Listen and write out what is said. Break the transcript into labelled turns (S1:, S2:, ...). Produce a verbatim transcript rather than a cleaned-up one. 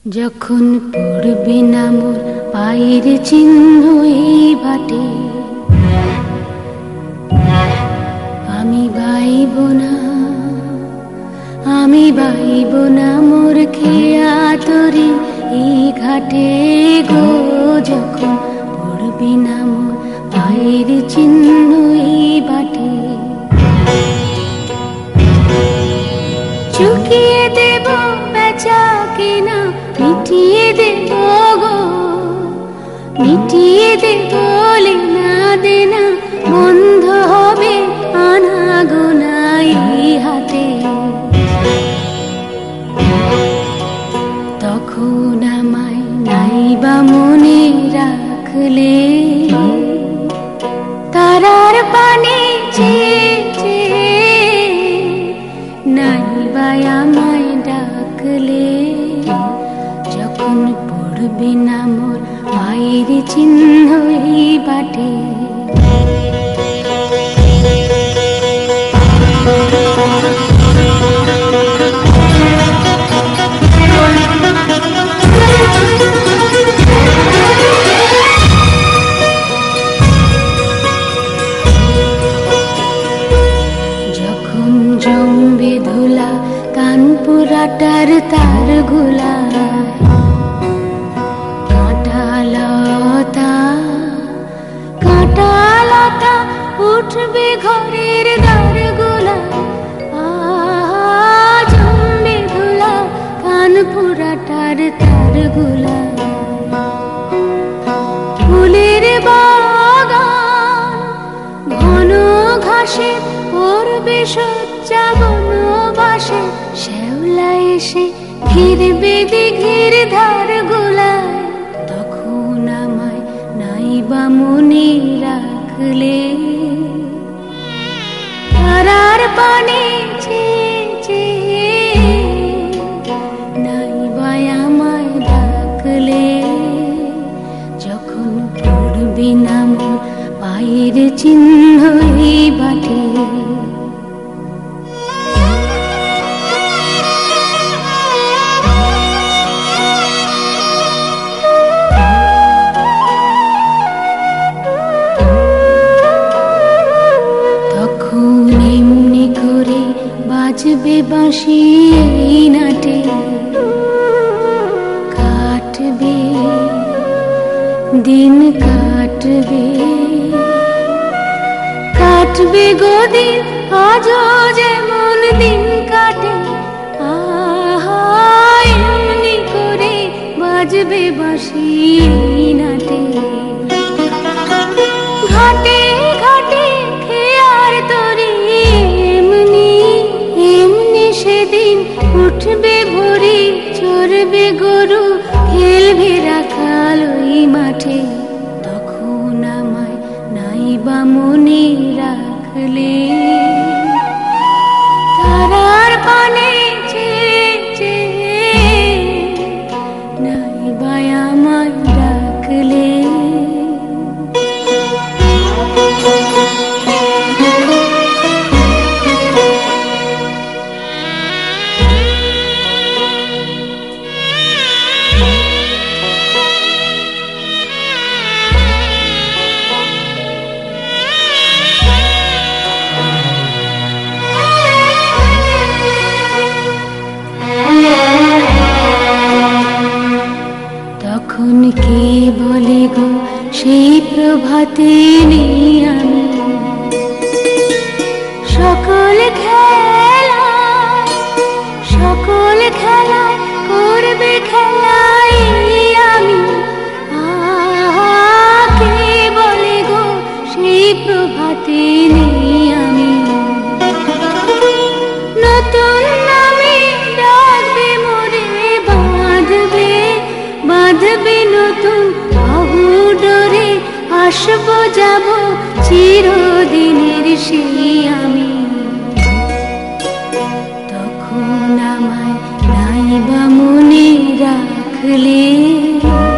S1: যখন পড়বে না মোর পায়ের চিহ্ন এই বাটে, আমি বাইব না, আমি বাইব না মোর খেয়া তরি এই ঘাটে গো। যখন পড়বে না মোর পায়ের চিহ্ন এই বাটে, চুকিয়ে দেব বেচা কিনা, মিটিয়ে দেব গো, মিটিয়ে দেব লেনা দেনা, বন্ধ হবে আনা গোনা এই হাতে। তখন আমায় নাইবা মনে রাখলে, তারার পানে চেয়ে নাইবা আমায় ডাকলে। যখন পড়বে না মোর পায়ের চিহ্ন এই বাটে, যখন জমবে ধুলা কানপুরাটার তার গুলা, কাঁটালতা কাঁটালতা উঠবে ঘরের দ্বার গুলা, জমবে ধুলা কানপুরাটার তার গুলা। ফুলের বাগান ঘন ঘাসে পড়বে সজ্জা বনবাসে, শ্যাওলা এসে ঘিরবে দিঘির ধার গুলায়। তখন আমায় নাইবা মনে রাখলে, তারার পানে চেয়ে নাইবা আমায় ডাকলে। যখন পড়বে না মোর পায়ের চিহ্ন এই বাটে, তখন এমনি করে বাজবে বাঁশি এই নাটে, কাটবে দিন কাটবে, কাটবে গো দিন আজও যেমন দিন কাটে। আহা এমনি করে বাজবে বাঁশি এই নাটে, ঘাটে ঘাটে খেয়ার তরি এমনি এমনি সেদিন উঠবে ভরি, চড়বে গরু খেলবে রাখাল ওই মাঠে। তখন আমায় নাইবা মনে রাখলে, তারার পানে চেয়ে নাইবা আমায় ডাকলে। তখন কে বলে গো সেই প্রভাতে নেই আমি, সকল খেলা সকল খেলায় করবে খেলাই আমি। আহা কে বলে গো সেই প্রভাতে নেই আমি, নতুন নামে ডাকবে মোরে, বাঁধবে বাঁধবে নতুন বাহু ডোরে, আসবো যাব চিরদিনের সেই আমি। তখন আমায় নাইবা মনে রাখলে,